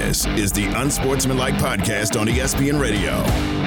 This is the Unsportsmanlike Podcast on ESPN Radio.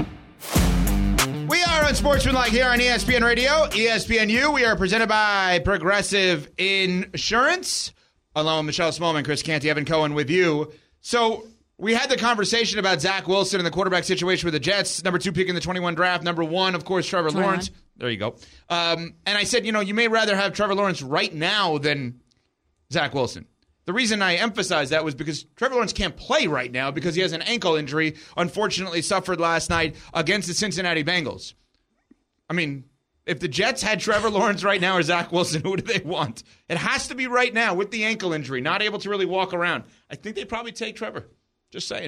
We are Unsportsmanlike here on ESPN Radio, ESPNU. We are presented by Progressive Insurance. Along with Michelle Smallman, Chris Canty, Evan Cohen with you. So we had the conversation about Zach Wilson and the quarterback situation with the Jets. Number 2 pick in the 21 draft. Number 1, of course, Trevor Lawrence. There you go. And I said, you may rather have Trevor Lawrence right now than Zach Wilson. The reason I emphasize that was because Trevor Lawrence can't play right now because he has an ankle injury, unfortunately suffered last night against the Cincinnati Bengals. I mean, if the Jets had Trevor Lawrence right now or Zach Wilson, who do they want? It has to be right now with the ankle injury, not able to really walk around. I think they'd probably take Trevor. Just saying.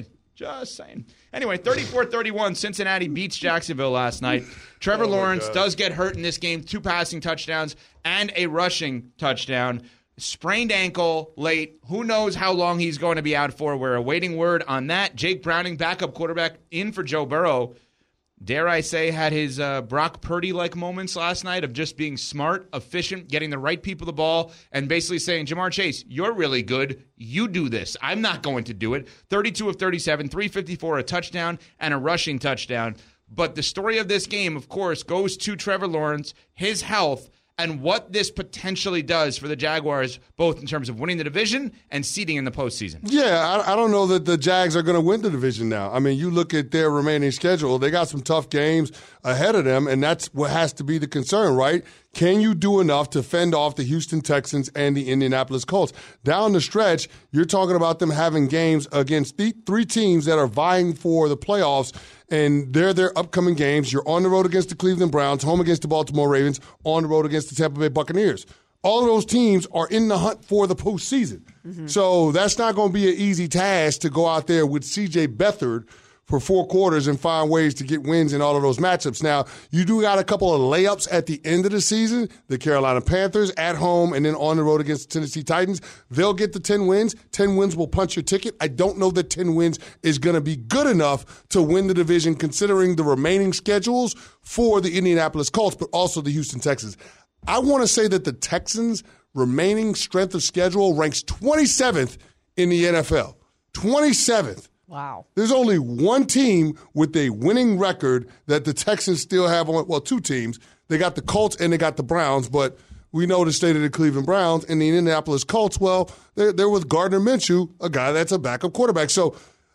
Anyway, 34-31, Cincinnati beats Jacksonville last night. Trevor Lawrence does get hurt in this game, 2 passing touchdowns and a rushing touchdown. Sprained ankle late. Who knows how long he's going to be out for? We're awaiting word on that. Jake Browning, backup quarterback, in for Joe Burrow. Dare I say, had his Brock Purdy-like moments last night of just being smart, efficient, getting the right people the ball, and basically saying, Jamar Chase, you're really good. You do this. I'm not going to do it. 32 of 37, 354, a touchdown, and a rushing touchdown. But the story of this game, of course, goes to Trevor Lawrence, his health, and what this potentially does for the Jaguars, both in terms of winning the division and seeding in the postseason. Yeah, I don't know that the Jags are going to win the division now. I mean, you look at their remaining schedule, they got some tough games ahead of them, and that's what has to be the concern, right? Can you do enough to fend off the Houston Texans and the Indianapolis Colts? Down the stretch, you're talking about them having games against the 3 teams that are vying for the playoffs, and they're their upcoming games. You're on the road against the Cleveland Browns, home against the Baltimore Ravens, on the road against the Tampa Bay Buccaneers. All of those teams are in the hunt for the postseason. Mm-hmm. So that's not going to be an easy task to go out there with C.J. Beathard for 4 quarters and find ways to get wins in all of those matchups. Now, you do got a couple of layups at the end of the season. The Carolina Panthers at home and then on the road against the Tennessee Titans. They'll get the 10 wins. 10 wins will punch your ticket. I don't know that 10 wins is going to be good enough to win the division considering the remaining schedules for the Indianapolis Colts, but also the Houston Texans. I want to say that the Texans' remaining strength of schedule ranks 27th in the NFL. 27th. Wow. There's only one team with a winning record that the Texans still have on, well, 2 teams. They got the Colts and they got the Browns, but we know the state of the Cleveland Browns and the Indianapolis Colts, well, they're with Gardner Minshew, a guy that's a backup quarterback. So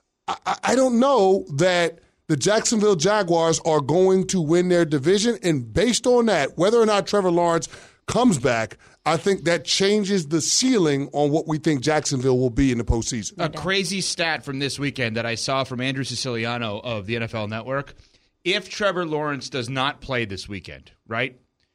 I don't know that the Jacksonville Jaguars are going to win their division, and based on that, whether or not Trevor Lawrence comes back, I think that changes the ceiling on what we think Jacksonville will be in the postseason. A crazy stat from this weekend that I saw from Andrew Siciliano of the NFL Network. If Trevor Lawrence does not play this weekend, right,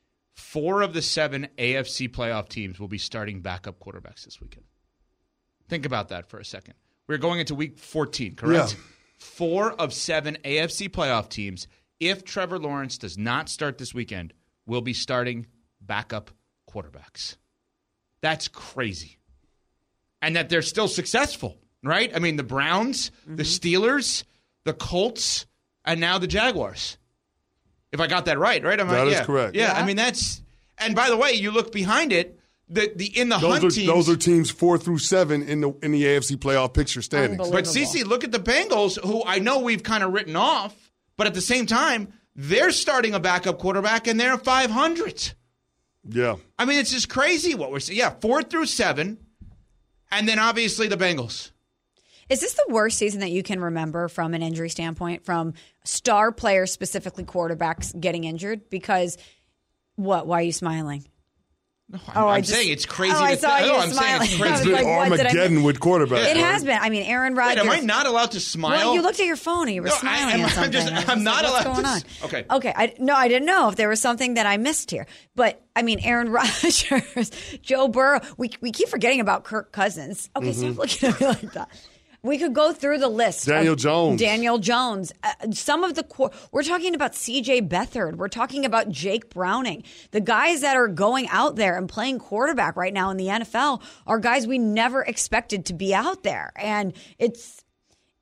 4 of the 7 AFC playoff teams will be starting backup quarterbacks this weekend. Think about that for a second. We're going into week 14, correct? Yeah. 4 of 7 AFC playoff teams, if Trevor Lawrence does not start this weekend, will be starting backup quarterbacks. That's crazy. And that they're still successful, right? I mean, the Browns, the Steelers, the Colts, and now the Jaguars. If I got that right? That is correct. Yeah, I mean, that's... And by the way, you look behind it, those are teams 4 through 7 in the AFC playoff picture standings. But Cece, look at the Bengals, who I know we've kind of written off, but at the same time, they're starting a backup quarterback and they're 500. Yeah. I mean, it's just crazy what we're seeing. Yeah, 4 through 7, and then obviously the Bengals. Is this the worst season that you can remember from an injury standpoint, from star players, specifically quarterbacks, getting injured? Because what? Why are you smiling? No, I'm saying it's crazy. I'm saying it's crazy. Like, Armageddon with quarterbacks. It has been. I mean, Aaron Rodgers. Wait, am I not allowed to smile? Well, you looked at your phone and you were smiling at something. I'm not allowed to. What's going on? Okay. Okay. I didn't know if there was something that I missed here. But, I mean, Aaron Rodgers, Joe Burrow. We keep forgetting about Kirk Cousins. Okay, stop looking at me like that. We could go through the list. Daniel Jones. Some of the we're talking about C.J. Beathard. We're talking about Jake Browning. The guys that are going out there and playing quarterback right now in the NFL are guys we never expected to be out there. And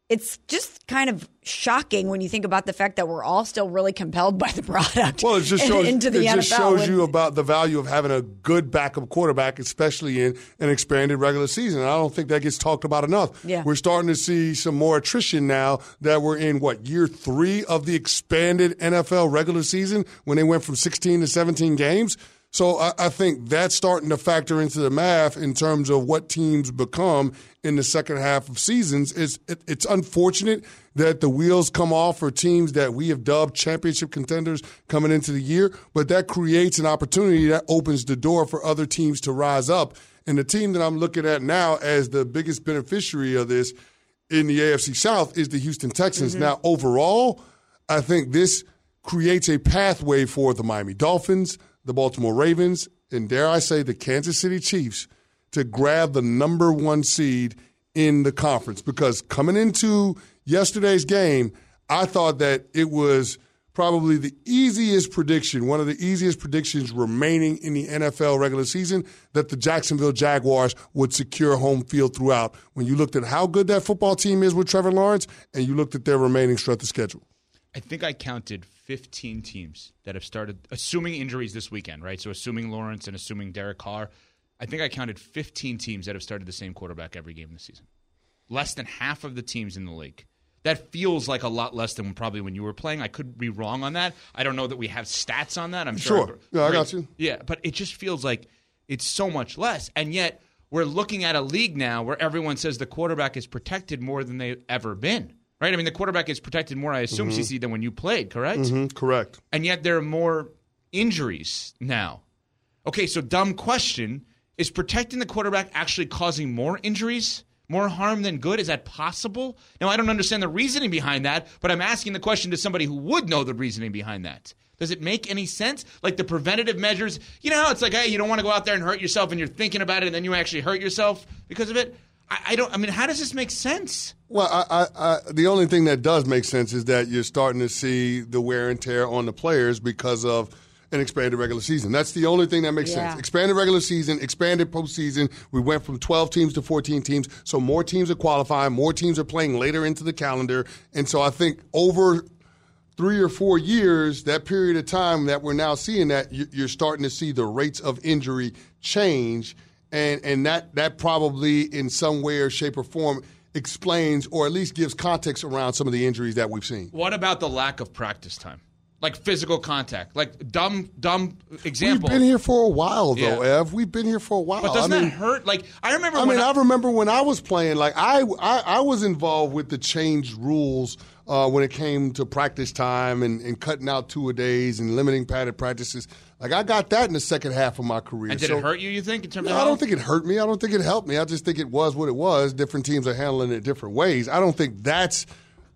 it's just kind of shocking when you think about the fact that we're all still really compelled by the product. Well, it just shows, into the NFL. Just shows you about the value of having a good backup quarterback, especially in an expanded regular season. I don't think that gets talked about enough. Yeah. We're starting to see some more attrition now that we're in, year 3 of the expanded NFL regular season when they went from 16 to 17 games. So I think that's starting to factor into the math in terms of what teams become in the second half of seasons. It's unfortunate that the wheels come off for teams that we have dubbed championship contenders coming into the year, but that creates an opportunity that opens the door for other teams to rise up. And the team that I'm looking at now as the biggest beneficiary of this in the AFC South is the Houston Texans. Now, overall, I think this creates a pathway for the Miami Dolphins, the Baltimore Ravens, and dare I say the Kansas City Chiefs to grab the number 1 seed in the conference. Because coming into yesterday's game, I thought that it was probably the easiest prediction, one of the easiest predictions remaining in the NFL regular season, that the Jacksonville Jaguars would secure home field throughout. When you looked at how good that football team is with Trevor Lawrence and you looked at their remaining strength of schedule. I think I counted 15 teams that have started, assuming injuries this weekend, right? So assuming Lawrence and assuming Derek Carr, I think I counted 15 teams that have started the same quarterback every game this season. Less than half of the teams in the league. That feels like a lot less than probably when you were playing. I could be wrong on that. I don't know that we have stats on that. I'm sure. Yeah, I got you. Yeah, but it just feels like it's so much less. And yet we're looking at a league now where everyone says the quarterback is protected more than they've ever been. Right? I mean, the quarterback is protected more, I assume, CC, than when you played, correct? Correct. And yet there are more injuries now. Okay, so dumb question. Is protecting the quarterback actually causing more injuries, more harm than good? Is that possible? Now, I don't understand the reasoning behind that, but I'm asking the question to somebody who would know the reasoning behind that. Does it make any sense? Like the preventative measures, you know how it's like, hey, you don't want to go out there and hurt yourself, and you're thinking about it, and then you actually hurt yourself because of it? I mean, how does this make sense? Well, the only thing that does make sense is that you're starting to see the wear and tear on the players because of an expanded regular season. That's the only thing that makes sense. Expanded regular season, expanded postseason. We went from 12 teams to 14 teams, so more teams are qualifying, more teams are playing later into the calendar. And so I think over 3 or 4 years, that period of time that we're now seeing that, you're starting to see the rates of injury change. And that probably in some way or shape or form explains or at least gives context around some of the injuries that we've seen. What about the lack of practice time? Like physical contact? Like dumb example. We've been here for a while, though, Yeah. Ev. We've been here for a while. But doesn't that hurt? Like I remember when I was playing, like I was involved with the changed rules when it came to practice time and cutting out 2-a-days and limiting padded practices. Like I got that in the second half of my career. And did it hurt you think, in terms of I don't think it hurt me. I don't think it helped me. I just think it was what it was. Different teams are handling it different ways. I don't think that's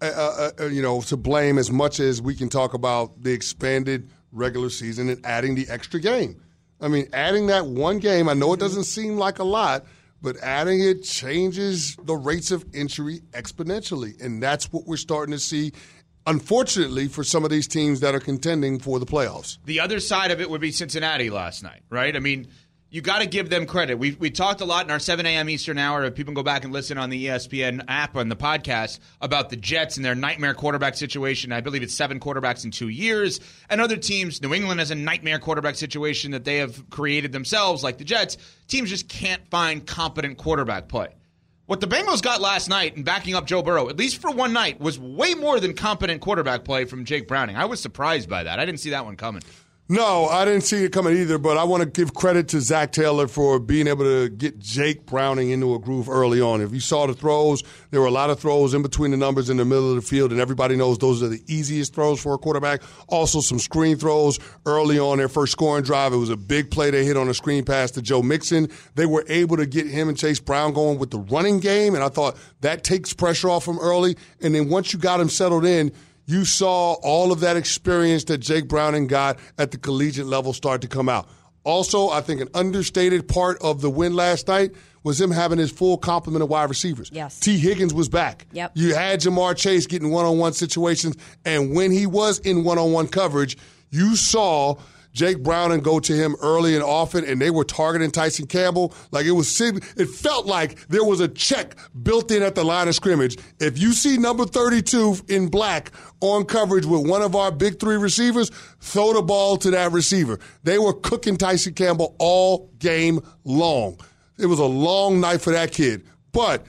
to blame as much as we can talk about the expanded regular season and adding the extra game. I mean, adding that one game, I know it doesn't seem like a lot, but adding it changes the rates of injury exponentially. And that's what we're starting to see, unfortunately, for some of these teams that are contending for the playoffs. The other side of it would be Cincinnati last night, right? I mean, you got to give them credit. We talked a lot in our 7 a.m. Eastern hour. If people can go back and listen on the ESPN app on the podcast about the Jets and their nightmare quarterback situation. I believe it's 7 quarterbacks in 2 years. And other teams, New England has a nightmare quarterback situation that they have created themselves, like the Jets. Teams just can't find competent quarterback play. What the Bengals got last night in backing up Joe Burrow, at least for one night, was way more than competent quarterback play from Jake Browning. I was surprised by that. I didn't see that one coming. No, I didn't see it coming either, but I want to give credit to Zach Taylor for being able to get Jake Browning into a groove early on. If you saw the throws, there were a lot of throws in between the numbers in the middle of the field, and everybody knows those are the easiest throws for a quarterback. Also, some screen throws early on their first scoring drive. It was a big play they hit on a screen pass to Joe Mixon. They were able to get him and Chase Brown going with the running game, and I thought that takes pressure off him early. And then once you got him settled in, you saw all of that experience that Jake Browning got at the collegiate level start to come out. Also, I think an understated part of the win last night was him having his full complement of wide receivers. Yes. T. Higgins was back. Yep. You had Jamar Chase getting one-on-one situations, and when he was in one-on-one coverage, you saw Jake Browning go to him early and often, and they were targeting Tyson Campbell. Like it felt like there was a check built in at the line of scrimmage. If you see number 32 in black on coverage with one of our big three receivers, throw the ball to that receiver. They were cooking Tyson Campbell all game long. It was a long night for that kid. But,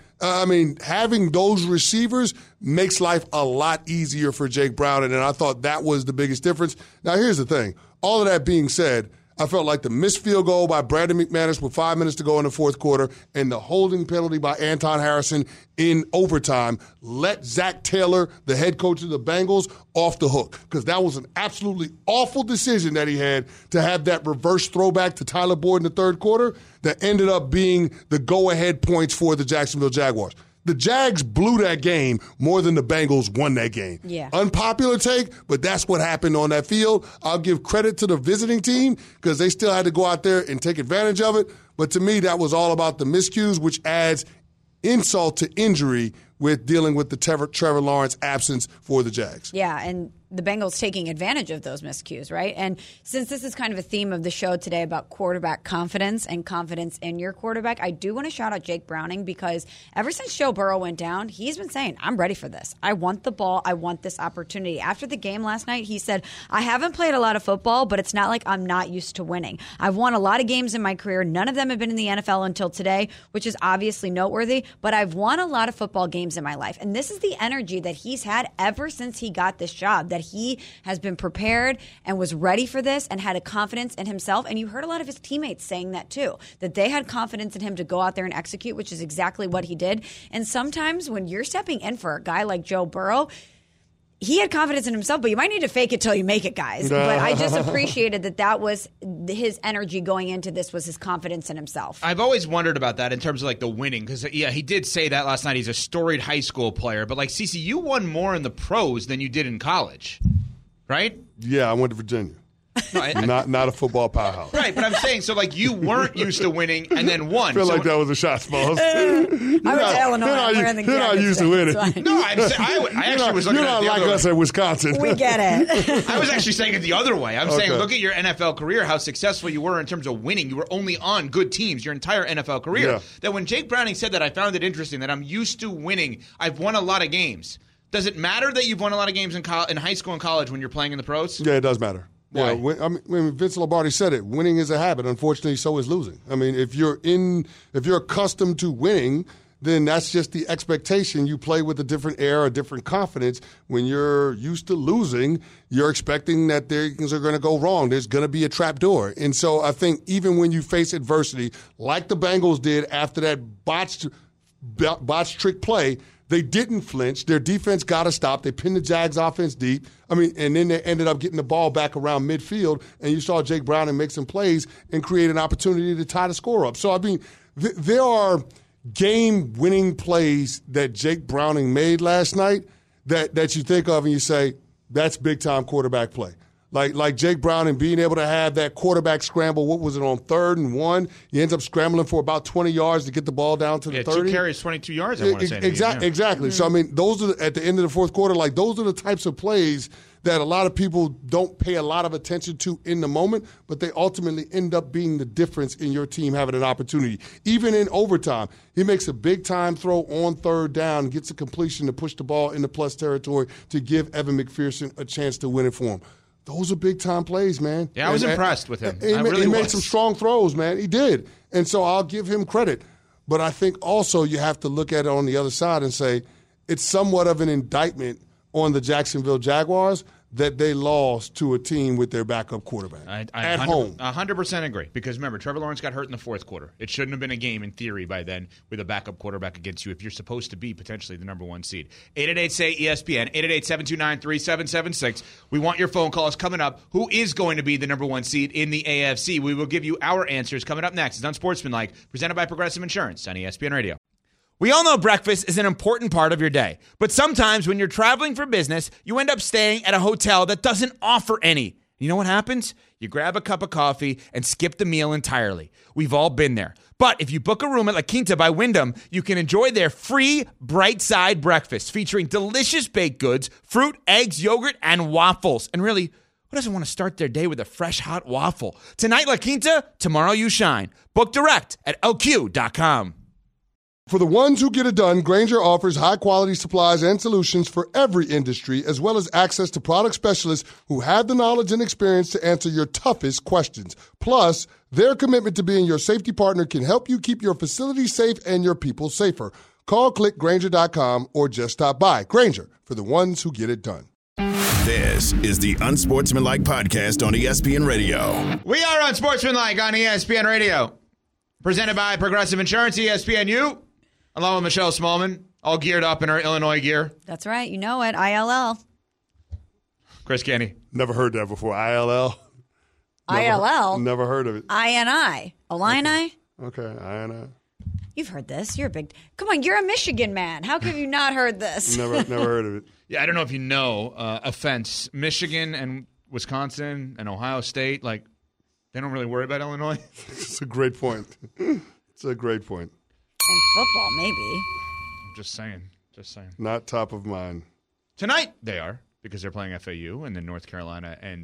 having those receivers makes life a lot easier for Jake Browning, and I thought that was the biggest difference. Now, here's the thing. All of that being said, I felt like the missed field goal by Brandon McManus with 5 minutes to go in the fourth quarter and the holding penalty by Anton Harrison in overtime let Zach Taylor, the head coach of the Bengals, off the hook, because that was an absolutely awful decision that he had to have that reverse throwback to Tyler Boyd in the third quarter that ended up being the go-ahead points for the Jacksonville Jaguars. The Jags blew that game more than the Bengals won that game. Yeah. Unpopular take, but that's what happened on that field. I'll give credit to the visiting team because they still had to go out there and take advantage of it. But to me, that was all about the miscues, which adds insult to injury with dealing with the Trevor Lawrence absence for the Jags. Yeah, and the Bengals taking advantage of those miscues, right? And since this is kind of a theme of the show today about quarterback confidence and confidence in your quarterback, I do want to shout out Jake Browning because ever since Joe Burrow went down, he's been saying, I'm ready for this. I want the ball. I want this opportunity. After the game last night, he said, I haven't played a lot of football, but it's not like I'm not used to winning. I've won a lot of games in my career. None of them have been in the NFL until today, which is obviously noteworthy, but I've won a lot of football games in my life. And this is the energy that he's had ever since he got this job, that he has been prepared and was ready for this and had a confidence in himself. And you heard a lot of his teammates saying that too, that they had confidence in him to go out there and execute, which is exactly what he did. And sometimes when you're stepping in for a guy like Joe Burrow, he had confidence in himself, but you might need to fake it till you make it, guys. But I just appreciated that was his energy going into this, was his confidence in himself. I've always wondered about that in terms of like the winning, because he did say that last night. He's a storied high school player, but like Cece, you won more in the pros than you did in college, right? Yeah, I went to Virginia. No, not a football powerhouse. Right, but I'm saying, so like you weren't used to winning and then won. I feel like that was a shot, Smalls. I went to Illinois. I'm wearing the You're not used to winning. No, I actually was looking at it the other way. You're not like us at Wisconsin. We get it. I was actually saying it the other way. I'm saying, look at your NFL career, how successful you were in terms of winning. You were only on good teams your entire NFL career. Yeah. That when Jake Browning said that, I found it interesting that I'm used to winning. I've won a lot of games. Does it matter that you've won a lot of games in high school and college when you're playing in the pros? Yeah, it does matter. Why? Yeah, Vince Lombardi said it. Winning is a habit. Unfortunately, so is losing. I mean, if you're accustomed to winning, then that's just the expectation. You play with a different air, a different confidence. When you're used to losing, you're expecting that things are going to go wrong. There's going to be a trap door. And so I think even when you face adversity, like the Bengals did after that botched trick play, they didn't flinch. Their defense got to stop. They pinned the Jags offense deep. And then they ended up getting the ball back around midfield, and you saw Jake Browning make some plays and create an opportunity to tie the score up. So, there are game-winning plays that Jake Browning made last night that you think of and you say, that's big-time quarterback play. Like Jake Browning being able to have that quarterback scramble, what was it, on 3rd and 1? He ends up scrambling for about 20 yards to get the ball down to the 30. 2 carries, 22 yards, I want to say. Exactly. Mm-hmm. So, those are at the end of the fourth quarter, like those are the types of plays that a lot of people don't pay a lot of attention to in the moment, but they ultimately end up being the difference in your team having an opportunity. Even in overtime, he makes a big-time throw on 3rd down, gets a completion to push the ball into plus territory to give Evan McPherson a chance to win it for him. Those are big-time plays, man. Yeah, I was impressed with him. He made some strong throws, man. He did. And so I'll give him credit. But I think also you have to look at it on the other side and say it's somewhat of an indictment on the Jacksonville Jaguars that they lost to a team with their backup quarterback at home. 100% agree. Because remember, Trevor Lawrence got hurt in the fourth quarter. It shouldn't have been a game in theory by then with a backup quarterback against you if you're supposed to be potentially the number 1 seed. 888-SAY-ESPN, 888-729-3776. We want your phone calls coming up. Who is going to be the number 1 seed in the AFC? We will give you our answers coming up next. It's Unsportsmanlike, presented by Progressive Insurance on ESPN Radio. We all know breakfast is an important part of your day, but sometimes when you're traveling for business, you end up staying at a hotel that doesn't offer any. You know what happens? You grab a cup of coffee and skip the meal entirely. We've all been there. But if you book a room at La Quinta by Wyndham, you can enjoy their free Bright Side breakfast featuring delicious baked goods, fruit, eggs, yogurt, and waffles. And really, Who doesn't want to start their day with a fresh, hot waffle? Tonight, La Quinta, tomorrow you shine. Book direct at LQ.com. For the ones who get it done, Grainger offers high-quality supplies and solutions for every industry, as well as access to product specialists who have the knowledge and experience to answer your toughest questions. Plus, their commitment to being your safety partner can help you keep your facility safe and your people safer. Call, click Grainger.com, or just stop by. Grainger, for the ones who get it done. This is the Unsportsmanlike Podcast on ESPN Radio. We are Unsportsmanlike on ESPN Radio. Presented by Progressive Insurance, ESPNU. Along with Michelle Smallman, all geared up in her Illinois gear. That's right. You know it. ILL. Chris Canty. Never heard that before. ILL? ILL? Never heard of it. INI. Illini? Okay, INI. You've heard this. You're a big... Come on, you're a Michigan man. How have you not heard this? Never heard of it. Yeah, I don't know if you know, offense, Michigan and Wisconsin and Ohio State, like, they don't really worry about Illinois. It's a great point. It's a great point. In football, maybe. Just saying. Not top of mind. Tonight, they are, because they're playing FAU and then North Carolina and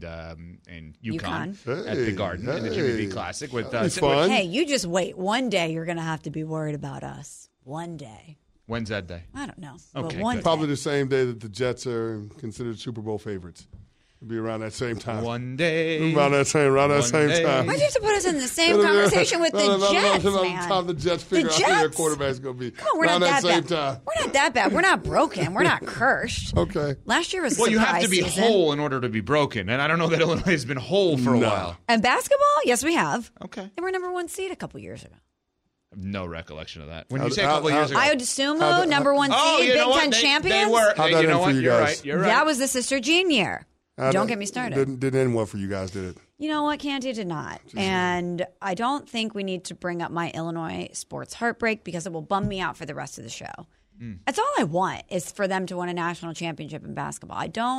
UConn at the Garden in the Jimmy V Classic. With fun. Hey, you just wait. One day you're going to have to be worried about us. One day. When's that day? I don't know. Okay, but one day. Probably the same day that the Jets are considered Super Bowl favorites. It'll be around that same time. One day. Around that same day. time. Why'd you have to put us in the same conversation with the Jets, man? Time the Jets figure out who their quarterback's going to be. Come on, we're around not that bad. Time. We're not that bad. We're not broken. We're not cursed. Okay. Last year was a Well, you surprise have to be season. whole in order to be broken. And I don't know that Illinois has been whole for a while. And basketball? Yes, we have. Okay. They were number one seed a couple years ago. I have no recollection of that. When you say a couple years ago. Iowa Sumo, number one seed, Big Ten champions. They were. How'd that You know end for what? you You're guys? right. You're right. That was the Sister Jean year. Don't get me started. Didn't end well for you guys, did it? You know what, Canty did not. And I don't think we need to bring up my Illinois sports heartbreak because it will bum me out for the rest of the show. That's all I want is for them to win a national championship in basketball.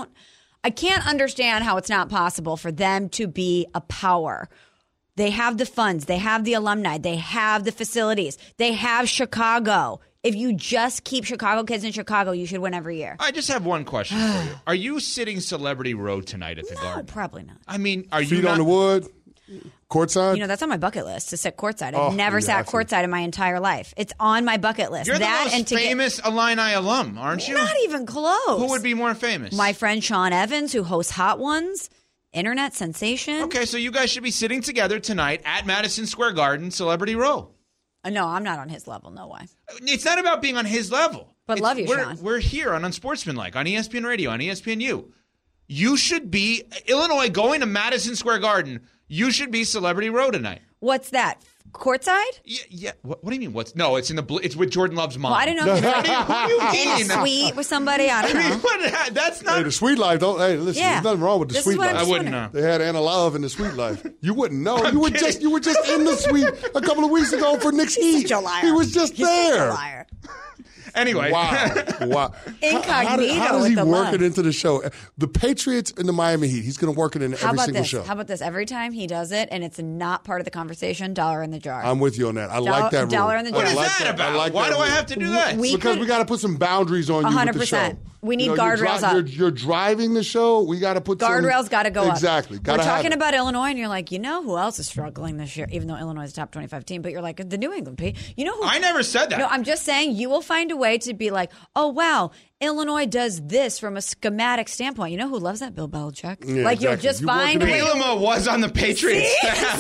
I can't understand how it's not possible for them to be a power. They have the funds. They have the alumni. They have the facilities. They have Chicago. If you just keep Chicago kids in Chicago, you should win every year. I just have one question for you. Are you sitting Celebrity Row tonight at the Garden? No, probably not. I mean, are you Feet not on the wood, courtside? You know, that's on my bucket list to sit courtside. Oh, I've never you sat have to. courtside in my entire life. It's on my bucket list. You're that the most and to famous Illini alum, aren't you? Not even close. Who would be more famous? My friend Sean Evans, who hosts Hot Ones, internet sensation. Okay, so you guys should be sitting together tonight at Madison Square Garden, Celebrity Row. No, I'm not on his level. No way. It's not about being on his level. But love you, Sean. We're here on Unsportsmanlike, on ESPN Radio, on ESPNU. You should be, Illinois going to Madison Square Garden, you should be Celebrity Row tonight. What's that? Courtside? Yeah. What do you mean? No, it's in the. It's with Jordan Love's mom. Well, I don't know. What do you mean? In a suite with somebody. I don't know. What? That's not. Hey, the Sweet Life, listen, Yeah. there's nothing wrong with the This is Sweet what I'm Life. I wouldn't know. They had Anna Love in the Sweet Life. You wouldn't know. You were kidding. just in the suite a couple of weeks ago for Nick's He's Heat. such a liar. He was just He's there. such a liar. Anyway. Wow. Incognito How does with he the work love. it into the show? The Patriots and the Miami Heat. He's going to work it into How every about single this? show. How about this? Every time he does it and it's not part of the conversation, $1 in the jar. I'm with you on that. I like that rule. dollar in the What jar. is I like that about? I like Why that do I rule. have to do that? Because we got to put some boundaries on you with the show. 100%. We need you're guardrails up. You're driving the show. We got to put Guardrails got to go up. Exactly. We're Gotta have talking it. about Illinois, and you're like, you know who else is struggling this year? Even though Illinois is a top 25 team, but you're like the New England P. You know who? I never said that. No, I'm just saying you will find a way to be like, oh wow, Illinois does this from a schematic standpoint. You know who loves that? Bill Belichick. Yeah, like you'll exactly. just You find a working way. it Bielema was on the Patriots staff.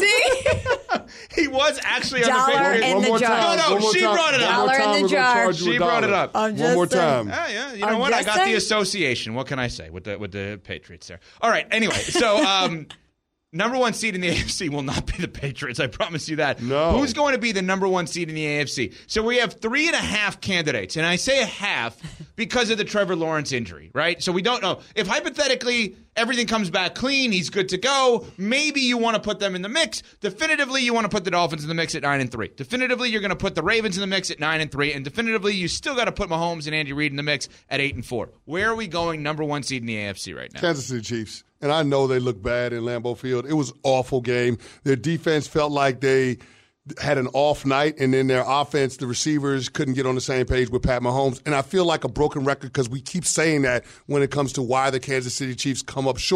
See? He was actually on Dollar the Patriots. in One the more jar. time. No, One more she time. brought it up. One more Dollar in time, the we're gonna jar. charge you She $1. brought it up. I'm One just more saying. time. Yeah. You know I'm what? I just got the saying. association. What can I say with the Patriots there? All right. Anyway, so number one seed in the AFC will not be the Patriots. I promise you that. No. Who's going to be the number one seed in the AFC? So we have 3.5 candidates, and I say a half because of the Trevor Lawrence injury, right? So we don't know if hypothetically everything comes back clean, he's good to go. Maybe you want to put them in the mix. Definitively, you want to put the Dolphins in the mix at 9-3. Definitively, you're going to put the Ravens in the mix at 9-3, and definitively, you still got to put Mahomes and Andy Reid in the mix at 8-4. Where are we going? Number one seed in the AFC right now. Kansas City Chiefs. And I know they look bad in Lambeau Field. It was an awful game. Their defense felt like they had an off night, and then their offense, the receivers couldn't get on the same page with Pat Mahomes. And I feel like a broken record because we keep saying that when it comes to why the Kansas City Chiefs come up short.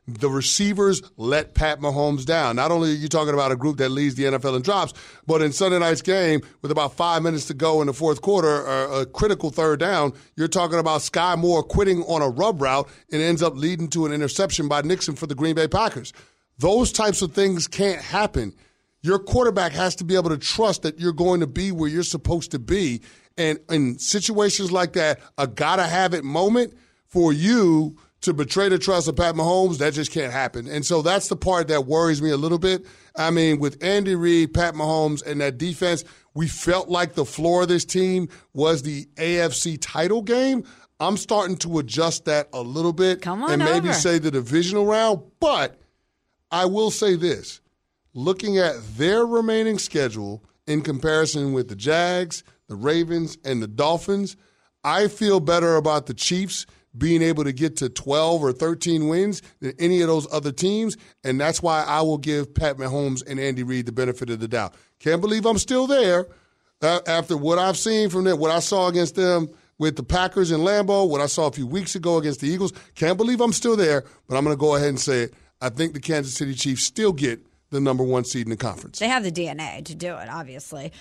the receivers let Pat Mahomes down. Not only are you talking about a group that leads the NFL in drops, but in Sunday night's game, with about 5 minutes to go in the fourth quarter, a critical third down, you're talking about Sky Moore quitting on a rub route and ends up leading to an interception by Nixon for the Green Bay Packers. Those types of things can't happen. Your quarterback has to be able to trust that you're going to be where you're supposed to be. And in situations like that, a gotta-have-it moment for you to betray the trust of Pat Mahomes, that just can't happen. And so that's the part that worries me a little bit. I mean, with Andy Reid, Pat Mahomes, and that defense, we felt like the floor of this team was the AFC title game. I'm starting to adjust that a little bit and maybe say the divisional round. But I will say this. Looking at their remaining schedule in comparison with the Jags, the Ravens, and the Dolphins, I feel better about the Chiefs being able to get to 12 or 13 wins than any of those other teams, and that's why I will give Pat Mahomes and Andy Reid the benefit of the doubt. Can't believe I'm still there after what I've seen from them, what I saw against them with the Packers and Lambeau, what I saw a few weeks ago against the Eagles. Can't believe I'm still there, but I'm going to go ahead and say it. I think the Kansas City Chiefs still get the number one seed in the conference. They have the DNA to do it, obviously.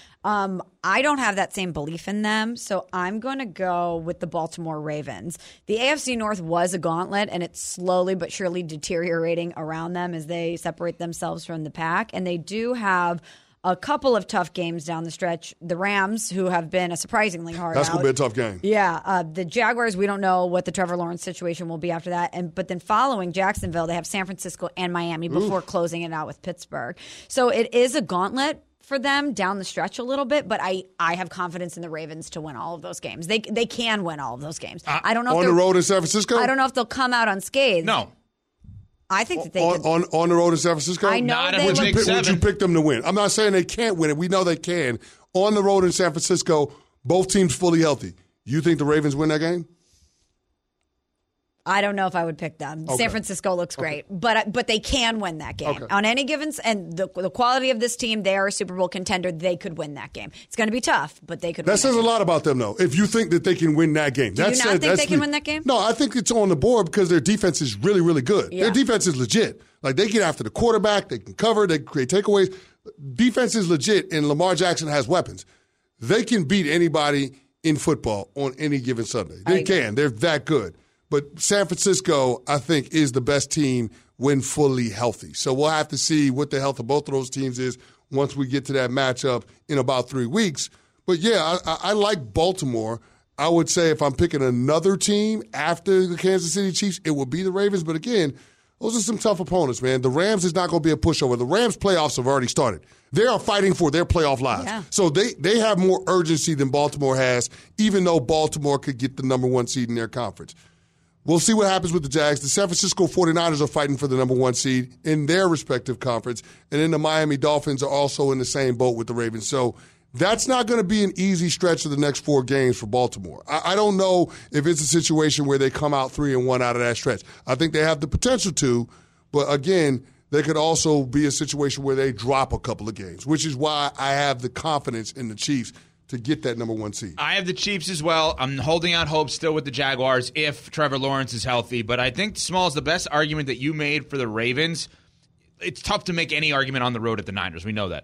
I don't have that same belief in them, so I'm going to go with the Baltimore Ravens. The AFC North was a gauntlet, and it's slowly but surely deteriorating around them as they separate themselves from the pack, and they do have a couple of tough games down the stretch. The Rams, who have been a surprisingly hard That's going to be a tough game. Yeah. The Jaguars, we don't know what the Trevor Lawrence situation will be after that. But then following Jacksonville, they have San Francisco and Miami before closing it out with Pittsburgh. So it is a gauntlet for them down the stretch a little bit, but I have confidence in the Ravens to win all of those games. They can win all of those games. I don't know on the road in San Francisco? I don't know if they'll come out unscathed. No. I think that they on the road in San Francisco. I know Not they would you pick them to win? I'm not saying they can't win it. We know they can. On the road in San Francisco, both teams fully healthy. You think the Ravens win that game? I don't know if I would pick them. Okay. San Francisco looks great, but they can win that game. On any given – and the quality of this team, they are a Super Bowl contender. They could win that game. It's going to be tough, but they could win that game. That says a lot about them, though, if you think that they can win that game. Do you not think they can win that game? No, I think it's on the board because their defense is really, really good. Yeah. Their defense is legit. Like, they get after the quarterback. They can cover. They create takeaways. Defense is legit, and Lamar Jackson has weapons. They can beat anybody in football on any given Sunday. They can. They're that good. But San Francisco, I think, is the best team when fully healthy. So we'll have to see what the health of both of those teams is once we get to that matchup in about 3 weeks. But, yeah, I like Baltimore. I would say if I'm picking another team after the Kansas City Chiefs, it would be the Ravens. But, again, those are some tough opponents, man. The Rams is not going to be a pushover. The Rams playoffs have already started. They are fighting for their playoff lives. Yeah. So they have more urgency than Baltimore has, even though Baltimore could get the number one seed in their conference. We'll see what happens with the Jags. The San Francisco 49ers are fighting for the number one seed in their respective conference. And then the Miami Dolphins are also in the same boat with the Ravens. So that's not going to be an easy stretch of the next 4 games for Baltimore. I don't know if it's a situation where they come out 3-1 out of that stretch. I think they have the potential to, but again, there could also be a situation where they drop a couple of games, which is why I have the confidence in the Chiefs to get that number one seed. I have the Chiefs as well. I'm holding out hope still with the Jaguars if Trevor Lawrence is healthy. But I think, Smalls, the best argument that you made for the Ravens, it's tough to make any argument on the road at the Niners. We know that.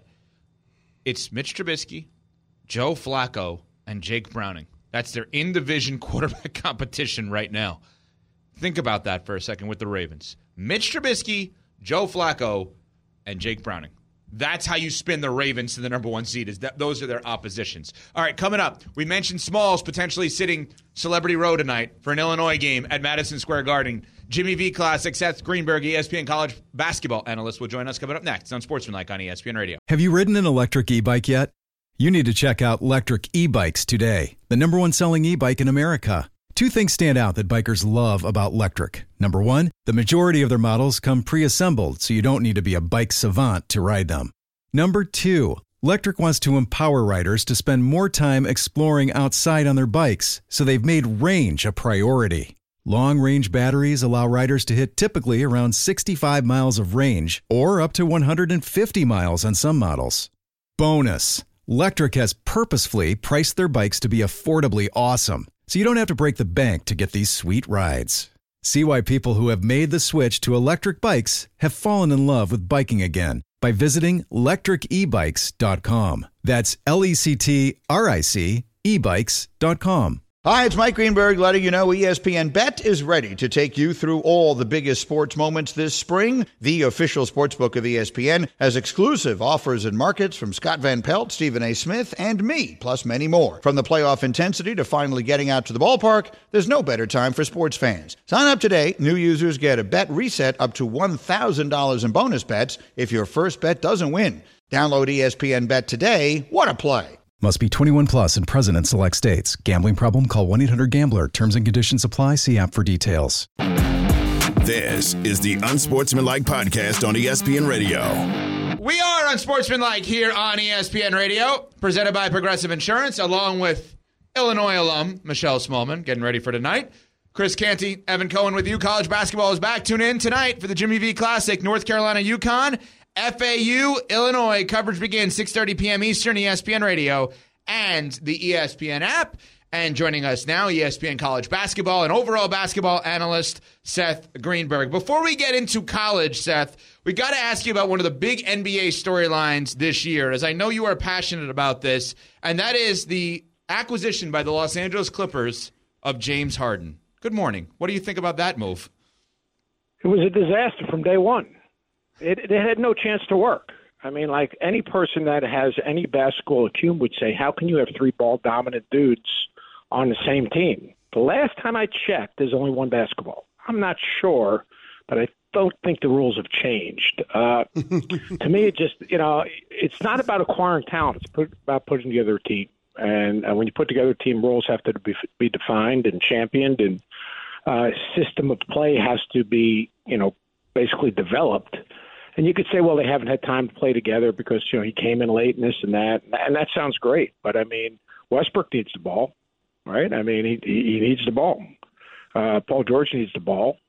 It's Mitch Trubisky, Joe Flacco, and Jake Browning. That's their in-division quarterback competition right now. Think about that for a second with the Ravens. Mitch Trubisky, Joe Flacco, and Jake Browning. That's how you spin the Ravens to the number one seed. Those are their oppositions. All right, coming up, we mentioned Smalls potentially sitting Celebrity Row tonight for an Illinois game at Madison Square Garden. Jimmy V. Classic, Seth Greenberg, ESPN college basketball analyst, will join us coming up next on Sportsmanlike on ESPN Radio. Have you ridden an electric e-bike yet? You need to check out Lectric E-Bikes today, the number one selling e-bike in America. 2 things stand out that bikers love about Lectric. Number 1, the majority of their models come pre-assembled, so you don't need to be a bike savant to ride them. Number 2, Lectric wants to empower riders to spend more time exploring outside on their bikes, so they've made range a priority. Long-range batteries allow riders to hit typically around 65 miles of range, or up to 150 miles on some models. Bonus, Lectric has purposefully priced their bikes to be affordably awesome, so you don't have to break the bank to get these sweet rides. See why people who have made the switch to electric bikes have fallen in love with biking again by visiting lectricebikes.com. That's LECTRIC ebikes.com. Hi, it's Mike Greenberg letting you know ESPN Bet is ready to take you through all the biggest sports moments this spring. The official sportsbook of ESPN has exclusive offers and markets from Scott Van Pelt, Stephen A. Smith, and me, plus many more. From the playoff intensity to finally getting out to the ballpark, there's no better time for sports fans. Sign up today. New users get a bet reset up to $1,000 in bonus bets if your first bet doesn't win. Download ESPN Bet today. What a play. Must be 21 plus and present in select states. Gambling problem? Call 1-800-GAMBLER. Terms and conditions apply. See app for details. This is the Unsportsmanlike Podcast on ESPN Radio. We are Unsportsmanlike here on ESPN Radio, presented by Progressive Insurance, along with Illinois alum Michelle Smallman, getting ready for tonight. Chris Canty, Evan Cohen with you. College basketball is back. Tune in tonight for the Jimmy V Classic, North Carolina, UConn. FAU, Illinois. Coverage begins 6:30 p.m. Eastern, ESPN Radio, and the ESPN app. And joining us now, ESPN college basketball and overall basketball analyst, Seth Greenberg. Before we get into college, Seth, we got to ask you about one of the big NBA storylines this year, as I know you are passionate about this, and that is the acquisition by the Los Angeles Clippers of James Harden. Good morning. What do you think about that move? It was a disaster from day one. It had no chance to work. I mean, like any person that has any basketball acumen would say, how can you have three ball-dominant dudes on the same team? The last time I checked, there's only one basketball. I'm not sure, but I don't think the rules have changed. To me, it just, it's not about acquiring talent. It's about putting together a team. And when you put together a team, rules have to be defined and championed, and system of play has to be, basically developed. And you could say, well, they haven't had time to play together because, he came in late and this and that. And that sounds great. But, I mean, Westbrook needs the ball, right? I mean, he needs the ball. Paul George needs the ball.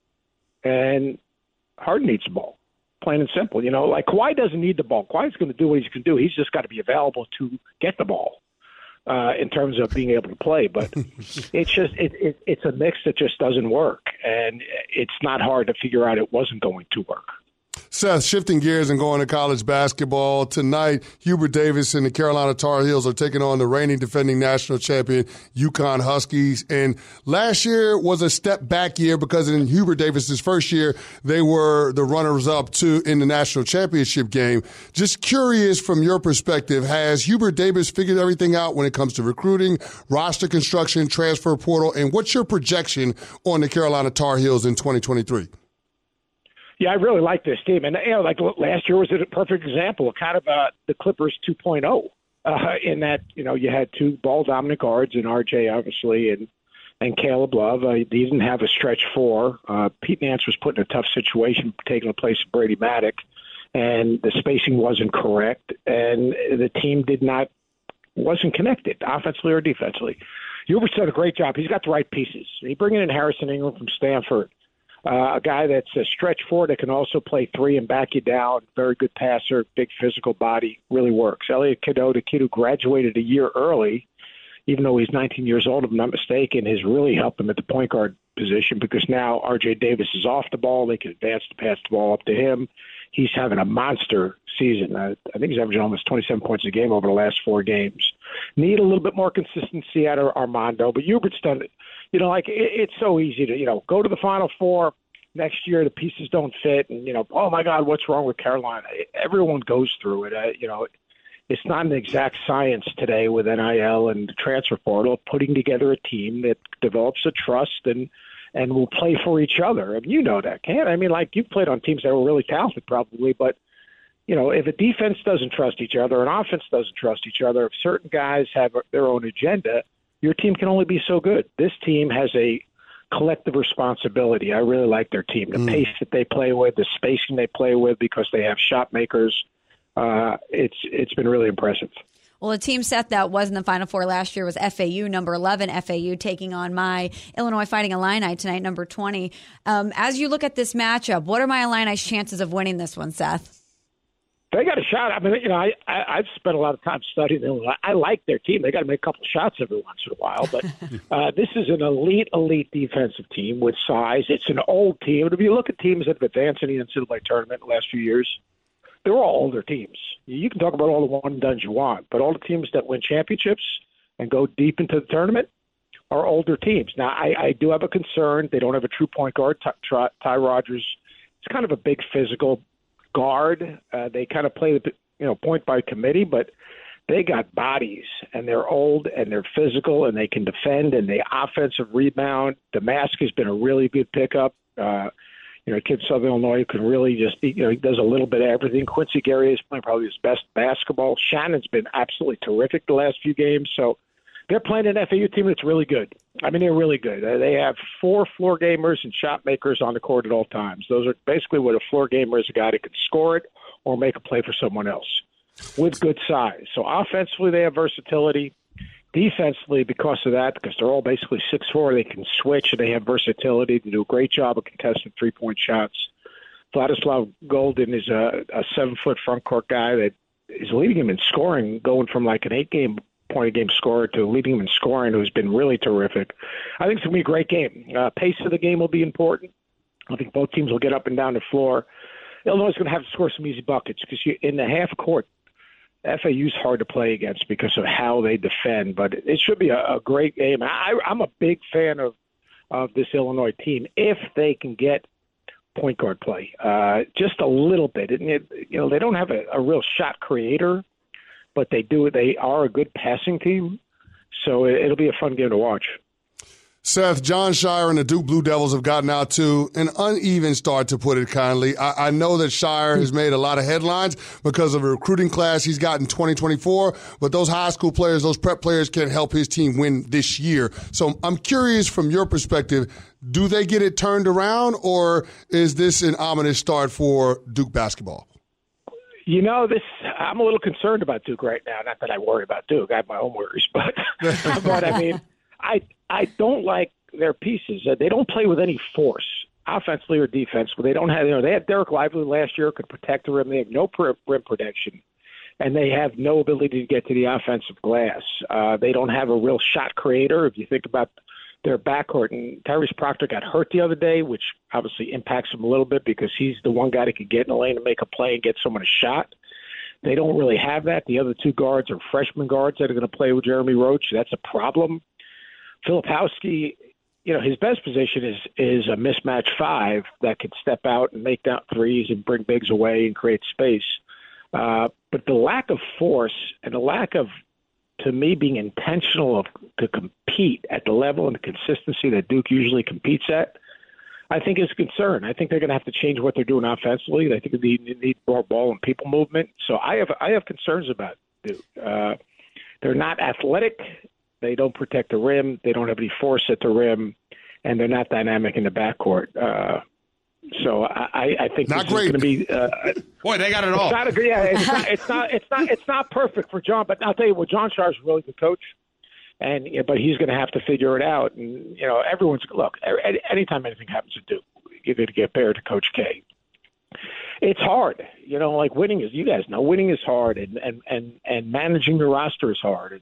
And Harden needs the ball, plain and simple. Like Kawhi doesn't need the ball. Kawhi's going to do what he's going to do. He's just got to be available to get the ball in terms of being able to play. But it's just it's a mix that just doesn't work. And it's not hard to figure out it wasn't going to work. Seth, shifting gears and going to college basketball. Tonight, Hubert Davis and the Carolina Tar Heels are taking on the reigning defending national champion UConn Huskies. And last year was a step back year because in Hubert Davis's first year, they were the runners-up in the national championship game. Just curious from your perspective, has Hubert Davis figured everything out when it comes to recruiting, roster construction, transfer portal, and what's your projection on the Carolina Tar Heels in 2023? Yeah, I really like this team. And, like last year was a perfect example of kind of the Clippers 2.0 in that, you had two ball-dominant guards in RJ, obviously, and Caleb Love. They didn't have a stretch four. Pete Nance was put in a tough situation, taking the place of Brady Maddock, and the spacing wasn't correct, and the team wasn't connected, offensively or defensively. Hubert's done a great job. He's got the right pieces. He bringing in Harrison Ingram from Stanford. A guy that's a stretch forward that can also play three and back you down. Very good passer, big physical body, really works. Elliot Cadeau, the kid who graduated a year early, even though he's 19 years old, if I'm not mistaken, has really helped him at the point guard position because now R.J. Davis is off the ball. They can advance to pass the ball up to him. He's having a monster season. I think he's averaging almost 27 points a game over the last 4 games. Need a little bit more consistency out of Armando, but Hubert's done it. It's so easy to, go to the Final Four next year, the pieces don't fit, and, oh, my God, what's wrong with Carolina? Everyone goes through it. It's not an exact science today with NIL and the transfer portal, putting together a team that develops a trust and will play for each other. I mean, you know that, Ken. I mean, like, you've played on teams that were really talented probably, but, if a defense doesn't trust each other, an offense doesn't trust each other, if certain guys have their own agenda, your team can only be so good. This team has a collective responsibility. I really like their team. The pace that they play with, the spacing they play with because they have shot makers. It's been really impressive. Well, a team set that was in the Final Four last year was FAU, number 11 FAU, taking on my Illinois Fighting Illini tonight, number 20. As you look at this matchup, what are my Illini's chances of winning this one, Seth? They got a shot. I mean, I've spent a lot of time studying them. I like their team. They got to make a couple shots every once in a while. But this is an elite defensive team with size. It's an old team. And if you look at teams that have advanced in the NCAA tournament in the last few years, they're all older teams. You can talk about all the one-and-dones you want, but all the teams that win championships and go deep into the tournament are older teams. Now, I do have a concern. They don't have a true point guard. Ty Rodgers is kind of a big physical guard. They kind of play the point by committee, but they got bodies, and they're old, and they're physical, and they can defend, and they offensive rebound. Damask has been a really good pickup. Kid Southern Illinois can really just, he does a little bit of everything. Quincy Guerrier is playing probably his best basketball. Shannon's been absolutely terrific the last few games. So they're playing an FAU team that's really good. I mean, they're really good. They have 4 floor gamers and shot makers on the court at all times. Those are basically what a floor gamer is, a guy that can score it or make a play for someone else with good size. So offensively, they have versatility. Defensively, because of that, because they're all basically 6'4", they can switch and they have versatility. They do a great job of contesting three-point shots. Vladislav Golden is a 7-foot front court guy that is leading him in scoring, going from like an 8-point-a-game scorer to leading him in scoring, who's been really terrific. I think it's going to be a great game. Pace of the game will be important. I think both teams will get up and down the floor. Illinois is going to have to score some easy buckets because in the half court, FAU's hard to play against because of how they defend, but it should be a great game. I'm a big fan of this Illinois team if they can get point guard play just a little bit. They don't have a real shot creator, but they do. They are a good passing team, so it'll be a fun game to watch. Seth, Jon Scheyer and the Duke Blue Devils have gotten out to an uneven start, to put it kindly. I know that Scheyer has made a lot of headlines because of a recruiting class he's got in 2024, but those high school players, those prep players can help his team win this year. So I'm curious from your perspective, do they get it turned around, or is this an ominous start for Duke basketball? I'm a little concerned about Duke right now. Not that I worry about Duke. I have my own worries, but I mean, I don't like their pieces. They don't play with any force, offensively or defensively. They don't have. They had Derek Lively last year, could protect the rim. They have no rim protection, and they have no ability to get to the offensive glass. They don't have a real shot creator. If you think about their backcourt, and Tyrese Proctor got hurt the other day, which obviously impacts him a little bit because he's the one guy that could get in the lane and make a play and get someone a shot. They don't really have that. The other 2 guards are freshman guards that are going to play with Jeremy Roach. That's a problem. Filipowski, his best position is a mismatch 5 that can step out and make down threes and bring bigs away and create space. But the lack of force and the lack of, to me, being intentional to compete at the level and the consistency that Duke usually competes at, I think is a concern. I think they're going to have to change what they're doing offensively. I think they need more ball and people movement. So I have concerns about Duke. They're not athletic. They don't protect the rim. They don't have any force at the rim, and they're not dynamic in the backcourt. So I think not this great. is going to be. Boy, they got it all. It's not perfect for John, but I'll tell you what, Jon Scheyer's a really good coach, but he's going to have to figure it out. And everyone's look. Anytime anything happens to Duke, you're going to get paired to Coach K. It's hard, like winning is. You guys know winning is hard, and managing the roster is hard.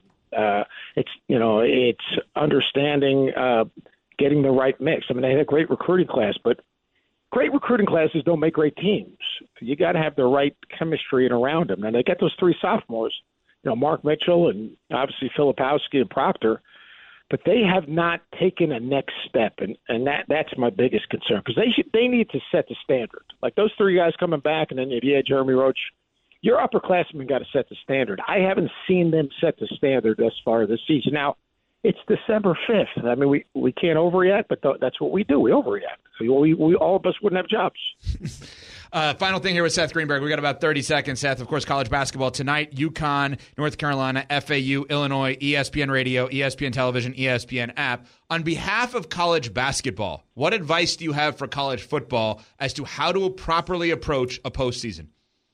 It's understanding getting the right mix. I mean, they had a great recruiting class, but great recruiting classes don't make great teams. You got to have the right chemistry and around them. And they get those 3 sophomores, Mark Mitchell and obviously Filipowski and Proctor, but they have not taken a next step, and that's my biggest concern because they need to set the standard. Like those 3 guys coming back, and then if you had Jeremy Roach. Your upperclassmen got to set the standard. I haven't seen them set the standard thus far this season. Now, it's December 5th. I mean, we can't overreact, but that's what we do. We overreact. We all of us wouldn't have jobs. Final thing here with Seth Greenberg. We got about 30 seconds, Seth. Of course, college basketball tonight. UConn, North Carolina, FAU, Illinois, ESPN Radio, ESPN Television, ESPN app. On behalf of college basketball, what advice do you have for college football as to how to properly approach a postseason?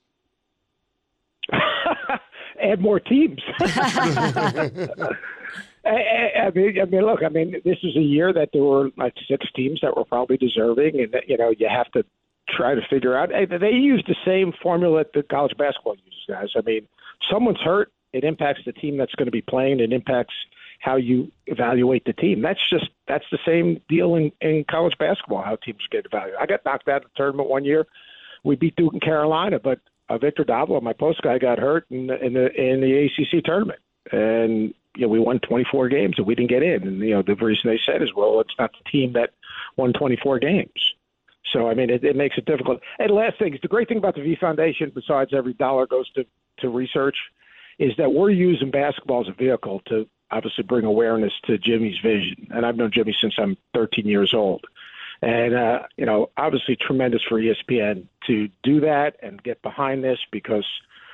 Add more teams. I mean, this is a year that there were like 6 teams that were probably deserving, and you have to try to figure out. They use the same formula that college basketball uses, guys. I mean, someone's hurt, it impacts the team that's going to be playing. It impacts how you evaluate the team. That's the same deal in college basketball, how teams get evaluated. I got knocked out of the tournament one year. We beat Duke and Carolina, but Victor Davila, my post guy, got hurt in the ACC tournament. And we won 24 games and we didn't get in. And the reason they said is, well, it's not the team that won 24 games. So, I mean, it makes it difficult. And last thing, the great thing about the V Foundation, besides every dollar goes to research, is that we're using basketball as a vehicle to obviously bring awareness to Jimmy's vision. And I've known Jimmy since I'm 13 years old. And, obviously tremendous for ESPN to do that and get behind this because,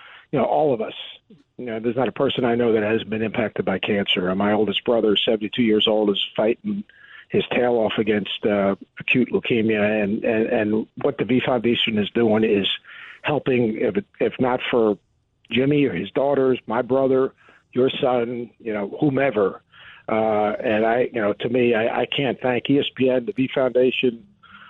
all of us, there's not a person I know that hasn't been impacted by cancer. My oldest brother, 72 years old, is fighting his tail off against acute leukemia. And what the V Foundation is doing is helping, if not for Jimmy or his daughters, my brother, your son, whomever. And to me, I can't thank ESPN, the V Foundation,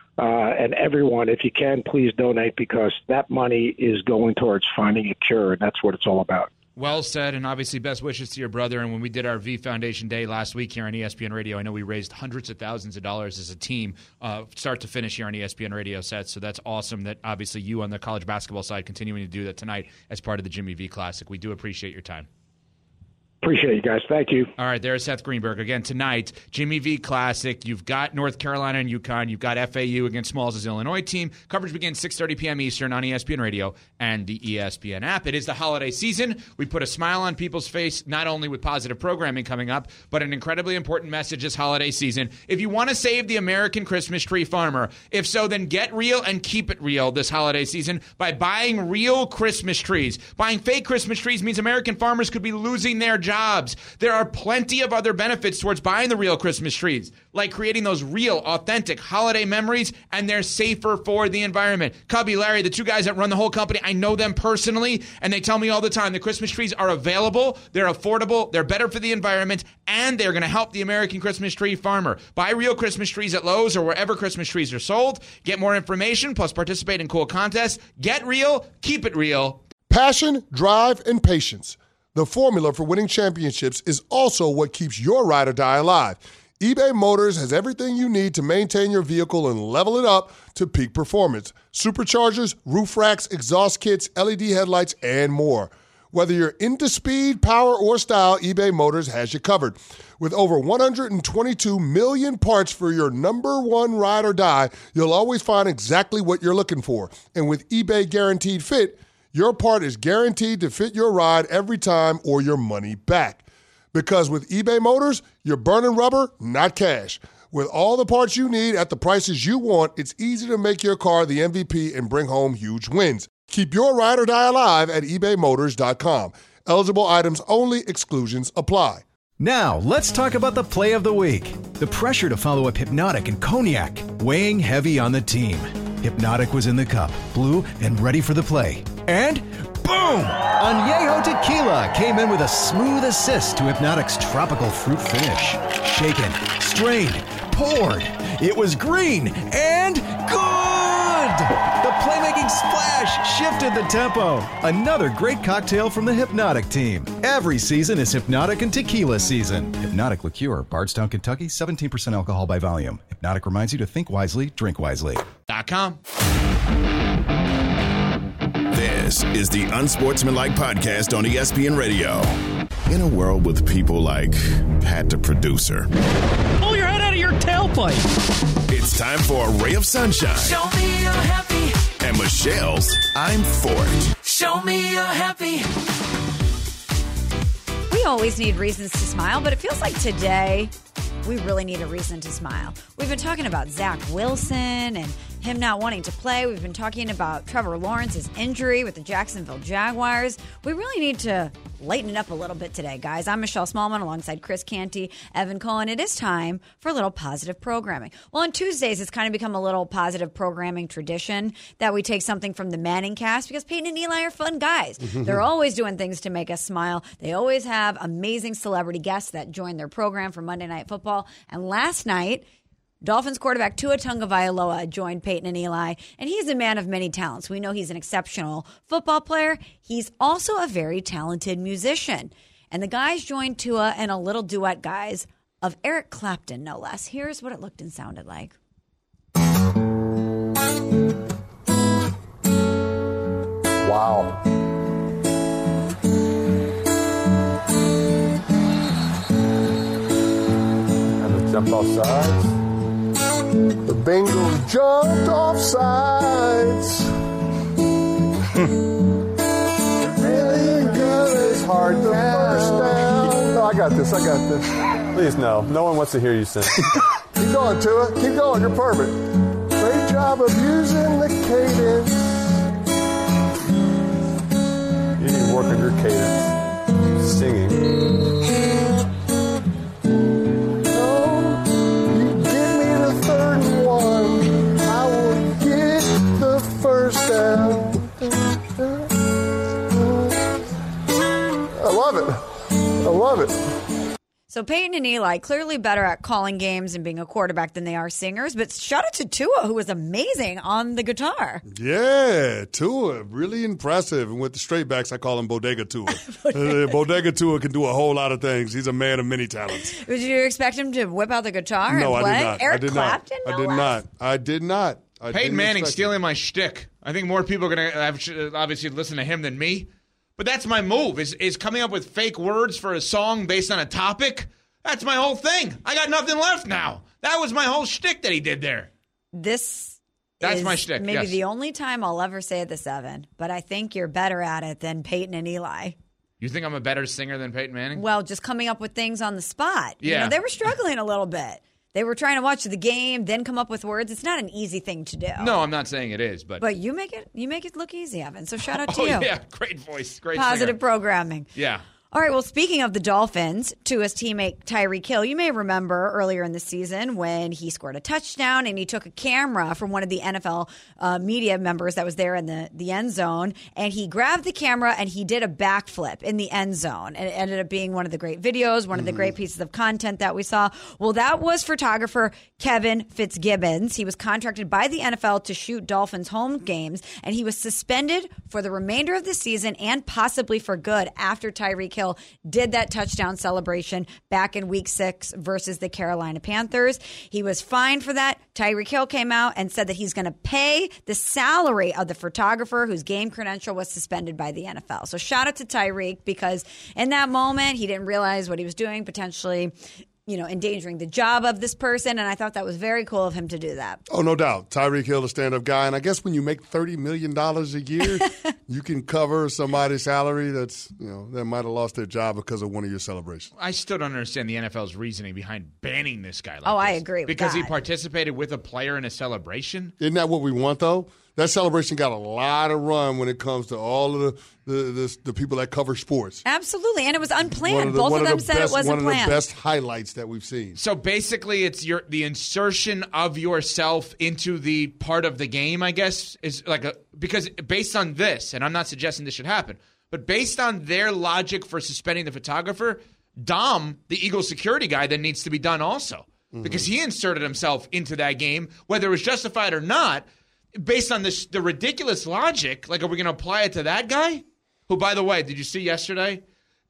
and everyone. If you can, please donate because that money is going towards finding a cure, and that's what it's all about. Well said, and obviously best wishes to your brother. And when we did our V Foundation Day last week here on ESPN Radio, I know we raised hundreds of thousands of dollars as a team, start to finish here on ESPN Radio sets. So that's awesome that obviously you on the college basketball side continuing to do that tonight as part of the Jimmy V Classic. We do appreciate your time. Appreciate you guys. Thank you. All right, there's Seth Greenberg. Again, tonight, Jimmy V Classic. You've got North Carolina and UConn. You've got FAU against Smalls' Illinois team. Coverage begins 6:30 p.m. Eastern on ESPN Radio and the ESPN app. It is the holiday season. We put a smile on people's face, not only with positive programming coming up, but an incredibly important message this holiday season. If you want to save the American Christmas tree farmer, if so, then get real and keep it real this holiday season by buying real Christmas trees. Buying fake Christmas trees means American farmers could be losing their jobs. There are plenty of other benefits towards buying the real Christmas trees, like creating those real, authentic holiday memories, and they're safer for the environment. Cubby, Larry, the two guys that run the whole company, I know them personally, and they tell me all the time the Christmas trees are available, they're affordable, they're better for the environment, and they're going to help the American Christmas tree farmer. Buy real Christmas trees at Lowe's or wherever Christmas trees are sold. Get more information, plus participate in cool contests. Get real, keep it real. Passion, drive, and patience. The formula for winning championships is also what keeps your ride or die alive. eBay Motors has everything you need to maintain your vehicle and level it up to peak performance. Superchargers, roof racks, exhaust kits, LED headlights, and more. Whether you're into speed, power, or style, eBay Motors has you covered. With over 122 million parts for your number one ride or die, you'll always find exactly what you're looking for. And with eBay Guaranteed Fit, your part is guaranteed to fit your ride every time or your money back. Because with eBay Motors, you're burning rubber, not cash. With all the parts you need at the prices you want, it's easy to make your car the MVP and bring home huge wins. Keep your ride or die alive at ebaymotors.com. Eligible items only. Exclusions apply. Now, let's talk about the play of the week. The pressure to follow up Hypnotic and Cognac, weighing heavy on the team. Hypnotic was in the cup, blue, and ready for the play. And boom! Añejo Tequila came in with a smooth assist to Hypnotic's tropical fruit finish. Shaken, strained, poured. It was green and good! The playmaking splash shifted the tempo. Another great cocktail from the Hypnotic team. Every season is Hypnotic and Tequila season. Hypnotic Liqueur, Bardstown, Kentucky, 17% alcohol by volume. Hypnotic reminds you to think wisely, drink wisely. .com. This is the Unsportsmanlike Podcast on ESPN Radio. In a world with people like Pat the producer. Pull your head out of your tailpipe. It's time for a ray of sunshine. Show me you're happy. And Michelle's I'm for it. Show me you're happy. We always need reasons to smile, but it feels like today we really need a reason to smile. We've been talking about Zach Wilson and him not wanting to play. We've been talking about Trevor Lawrence's injury with the Jacksonville Jaguars. We really need to lighten it up a little bit today, guys. I'm Michelle Smallman alongside Chris Canty, Evan Cohen. It is time for a little positive programming. Well, on Tuesdays, it's kind of become a little positive programming tradition that we take something from the Manning cast because Peyton and Eli are fun guys. They're always doing things to make us smile. They always have amazing celebrity guests that join their program for Monday Night Football. And last night, Dolphins quarterback Tua Tagovailoa joined Peyton and Eli, and he's a man of many talents. We know he's an exceptional football player. He's also a very talented musician. And the guys joined Tua in a little duet, guys, of Eric Clapton, no less. Here's what it looked and sounded like. Wow. And to jump off sides. The Bengals jumped off sides. Really good. It's hard to first down. No, I got this. Please, no. No one wants to hear you sing. Keep going, Tua. Keep going. You're perfect. Great job of using the cadence. You need to work on your cadence. Singing. I love it. So Peyton and Eli clearly better at calling games and being a quarterback than they are singers, but shout out to Tua, who was amazing on the guitar. Yeah, Tua, really impressive. And with the straight backs, I call him Bodega Tua. Bodega Tua can do a whole lot of things. He's a man of many talents. Did you expect him to whip out the guitar no, and play? I did not. Eric Clapton? I did not. Peyton Manning stealing my shtick. I think more people are going to obviously listen to him than me. But that's my move, is coming up with fake words for a song based on a topic. That's my whole thing. I got nothing left now. That was my whole shtick that he did there. That's my shtick, maybe yes. the only time I'll ever say the 7, but I think you're better at it than Peyton and Eli. You think I'm a better singer than Peyton Manning? Well, just coming up with things on the spot. Yeah. They were struggling a little bit. They were trying to watch the game, then come up with words. It's not an easy thing to do. No, I'm not saying it is, but you make it look easy, Evan. So shout out to oh, you. Yeah, great voice, great Positive singer. programming. Yeah. All right, well, speaking of the Dolphins, Tua's teammate Tyreek Hill, you may remember earlier in the season when he scored a touchdown and he took a camera from one of the NFL media members that was there in the end zone, and he grabbed the camera and he did a backflip in the end zone. And it ended up being one of the great videos, one of the great pieces of content that we saw. Well, that was photographer Kevin Fitzgibbons. He was contracted by the NFL to shoot Dolphins home games, and he was suspended for the remainder of the season and possibly for good after Tyreek Hill did that touchdown celebration back in week 6 versus the Carolina Panthers. He was fined for that. Tyreek Hill came out and said that he's going to pay the salary of the photographer whose game credential was suspended by the NFL. So shout out to Tyreek, because in that moment, he didn't realize what he was doing, potentially endangering the job of this person, and I thought that was very cool of him to do that. Oh, no doubt. Tyreek Hill, a stand-up guy, and I guess when you make $30 million a year, you can cover somebody's salary that might have lost their job because of one of your celebrations. I still don't understand the NFL's reasoning behind banning this guy. I agree with because that. he participated with a player in a celebration. Isn't that what we want, though? That celebration got a lot of run when it comes to all of the people that cover sports. Absolutely, and it was unplanned. Both of them said it wasn't planned. One of the best highlights that we've seen. So basically, it's the insertion of yourself into the part of the game, I guess, is because based on this, and I'm not suggesting this should happen, but based on their logic for suspending the photographer, Dom, the Eagles security guy, then needs to be done also. Because he inserted himself into that game, whether it was justified or not. Based on the ridiculous logic, are we going to apply it to that guy? Who, by the way, did you see yesterday?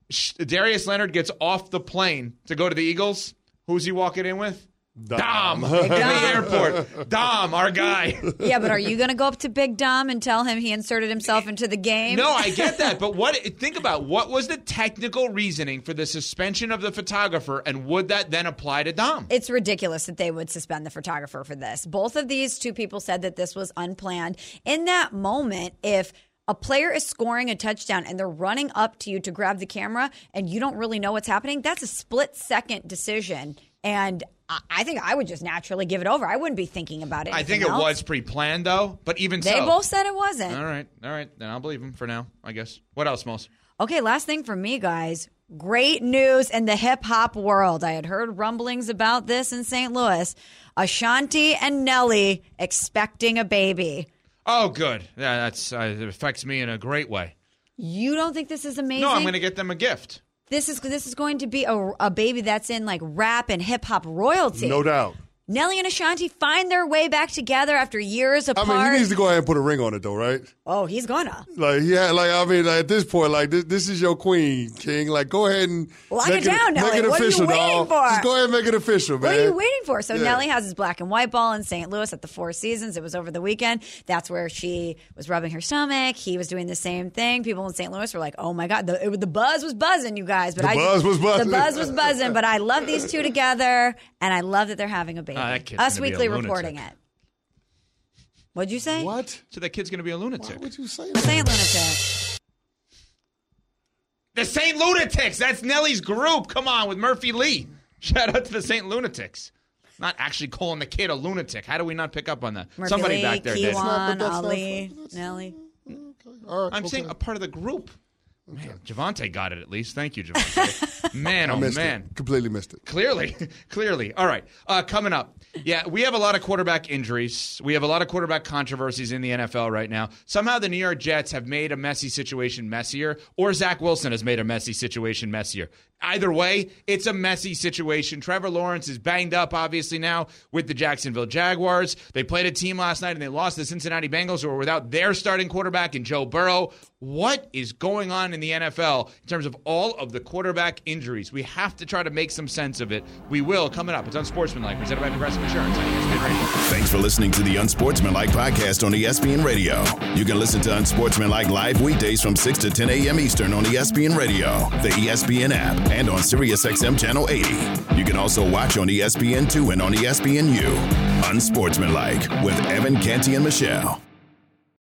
Darius Leonard gets off the plane to go to the Eagles. Who's he walking in with? Dom. In the airport. Dom, our guy. Yeah, but are you going to go up to Big Dom and tell him he inserted himself into the game? No, I get that. But think about what was the technical reasoning for the suspension of the photographer, and would that then apply to Dom? It's ridiculous that they would suspend the photographer for this. Both of these two people said that this was unplanned. In that moment, if a player is scoring a touchdown and they're running up to you to grab the camera and you don't really know what's happening, that's a split-second decision. And I think I would just naturally give it over. I wouldn't be thinking about it. I think it was pre-planned, though. But even they both said it wasn't. All right. Then I'll believe him for now, I guess. What else, Smalls? Okay, last thing for me, guys. Great news in the hip-hop world. I had heard rumblings about this in St. Louis. Ashanti and Nelly expecting a baby. Oh, good. Yeah, it affects me in a great way. You don't think this is amazing? No, I'm going to get them a gift. This is going to be a baby that's in rap and hip hop royalty. No doubt. Nelly and Ashanti find their way back together after years apart. I mean, he needs to go ahead and put a ring on it, though, right? Oh, he's gonna. At this point, this is your queen, King. Like, go ahead and lock it down, Nelly. Make it official, what are you waiting for? Just go ahead and make it official, man. What are you waiting for? So Nelly has his black and white ball in St. Louis at the Four Seasons. It was over the weekend. That's where she was rubbing her stomach. He was doing the same thing. People in St. Louis were like, "Oh my God, the buzz was buzzing, you guys." But the buzz was buzzing. But I love these two together, and I love that they're having a baby. Us Weekly reporting it. What'd you say? What? So that kid's going to be a lunatic. Why would you say I'm that? saying lunatic. The St. Lunatics. That's Nelly's group. Come on, with Murphy Lee. Shout out to the St. Lunatics. Not actually calling the kid a lunatic. How do we not pick up on that? Murphy Somebody Lee, back there did. Kiwan, Ali, Nelly. Okay. All right, I'm saying a part of the group. Man, Javante got it at least. Thank you, Javante. Man, oh man. Completely missed it. Clearly. All right. Coming up. Yeah, we have a lot of quarterback injuries. We have a lot of quarterback controversies in the NFL right now. Somehow the New York Jets have made a messy situation messier, or Zach Wilson has made a messy situation messier. Either way, it's a messy situation. Trevor Lawrence is banged up, obviously, now with the Jacksonville Jaguars. They played a team last night, and they lost the Cincinnati Bengals, who were without their starting quarterback in Joe Burrow. What is going on in the NFL in terms of all of the quarterback injuries? We have to try to make some sense of it. We will, coming up. It's Unsportsmanlike, presented by Progressive Insurance on ESPN Radio. Thanks for listening to the Unsportsmanlike podcast on ESPN Radio. You can listen to Unsportsmanlike live weekdays from 6 to 10 a.m. Eastern on ESPN Radio, the ESPN app, and on SiriusXM Channel 80. You can also watch on ESPN2 and on ESPNU. Unsportsmanlike with Evan, Canty, and Michelle.